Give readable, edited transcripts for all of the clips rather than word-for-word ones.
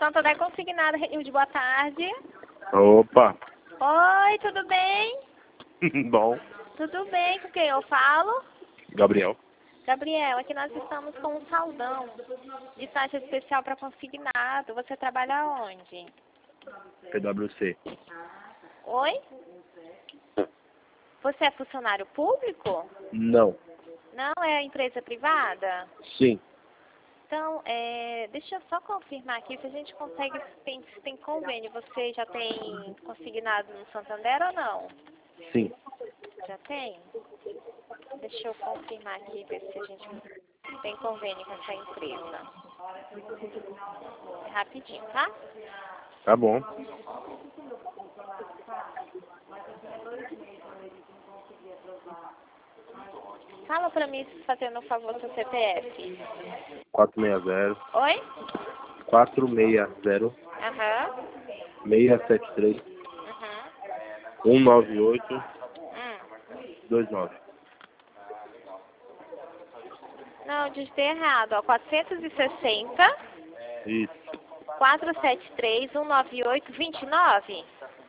Santander Consignado, Renilde, boa tarde. Opa! Oi, tudo bem? Bom. Tudo bem, com quem eu falo? Gabriel. Gabriel, aqui nós estamos com um saldão de taxa especial para consignado. Você trabalha onde? PwC. Oi? Você é funcionário público? Não. Não, é empresa privada? Sim. Então, deixa eu só confirmar aqui se a gente consegue, se tem convênio. Você já tem consignado no Santander ou não? Sim. Já tem? Deixa eu confirmar aqui, ver se a gente tem convênio com essa empresa. É rapidinho, tá? Tá bom. Fala pra mim, fazendo um favor, seu CPF. 460 Oi? 460 Aham. 673 Uhum. 198 Hum. 29. Não, digitei errado, ó. 460 Isso. 473 198 29.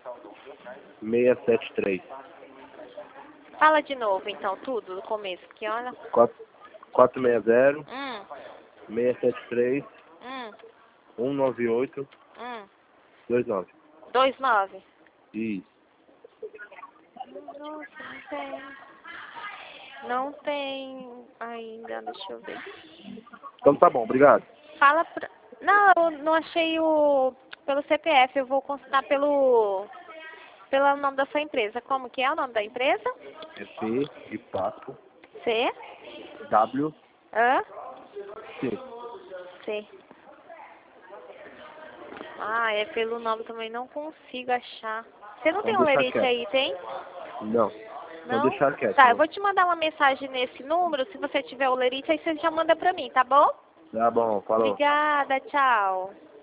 673. Fala de novo, então, tudo do começo, que olha. 460 Hum. 673 Hum. 198 Hum. 29. 29. Isso. Nossa, não tem. Não tem ainda, deixa eu ver. Então tá bom, obrigado. Fala pra... Não, eu não achei pelo CPF, eu vou consultar pelo nome da sua empresa. Como que é o nome da empresa? É P de pato C? W Hã? C. C. Ah, pelo nome também não consigo achar. Você não tem Vamos um deixar lerite quieto. aí, tem? Não. Não? Vamos deixar quieto. Tá, eu Não. vou te mandar uma mensagem nesse número, se você tiver o lerite, aí você já manda pra mim, tá bom? Tá bom, falou. Obrigada, tchau.